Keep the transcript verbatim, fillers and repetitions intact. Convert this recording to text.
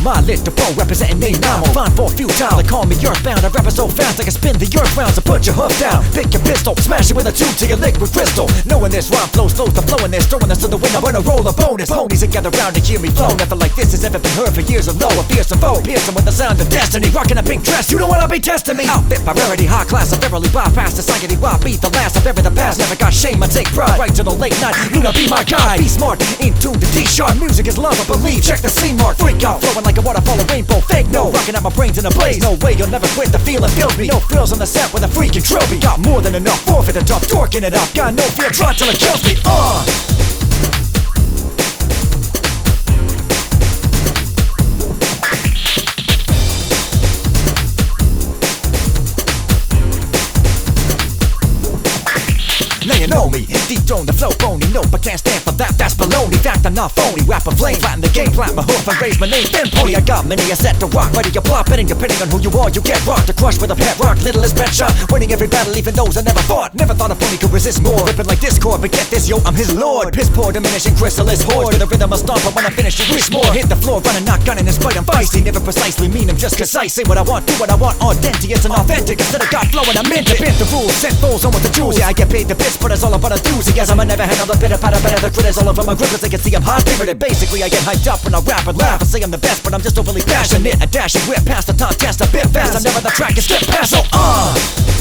my little bro representing A nine. Fine for futile, they call me earthbound. I rap it so fast I can spin the earth round. So put your hoof down, pick your pistol, smash it with a tube to your liquid crystal. Knowing this rhyme flows, flows the flow in this, throwing this to the wind. I'm gonna roll a bonus. Ponies that gather round to hear me flow. Nothing like this has ever been heard for years alone. A fearsome foe, piercing with the sound of destiny. Rocking a pink dress, you don't wanna be testing me. Outfit by rarity, high class, I barely bypass society. Why be the last? I bury the past, never got shame, I take pride. Right to the late night, Luna be my guide. Be smart, into the D-sharp. Music is love, I believe. Check the C mark, freak out, flowing like a waterfall, a rainbow. Fake no, rocking out my brains in a blaze. No way, you'll never quit, the feeling fills me. No frills on the set with a freaking trophy. Got more than enough, forfeit the top, torquing it up. Got no fear, try till it kills me. Uh! Now you know me, deep tone, the flow phony. Nope, I can't stand for that, that's baloney. Fact, I'm not phony, rap a flame. Flatten the game, plant my hoof and raise my name. Then pony, I got many a set to rock. Ready to plop, and depending on who you are, you get rocked. To crush with a pet rock, littlest pet shot. Winning every battle, even those I never fought. Never thought a pony could resist more. Ripping like Discord, but get this, yo, I'm his lord. Piss poor, diminishing chrysalis horde. To the rhythm I stomp, but when I finish, you wish more. Hit the floor, running, not gunning, in spite I'm feisty. Never precisely mean, I'm just concise. Say what I want, do what I want, on denti. It's an authentic, instead of God flowing, I'm into it. The rules, set fools on with the jewels. Yeah, I get paid the bits, but it's all about a do. Enthusiasm, I never handle the bitter patter, better the critters all over my grip, cause they can see I'm hot favored. Basically, I get hyped up when I rap and laugh. I say I'm the best, but I'm just overly passionate. A dashing whip past the contest a bit fast. I'm never the track and slip past, so uh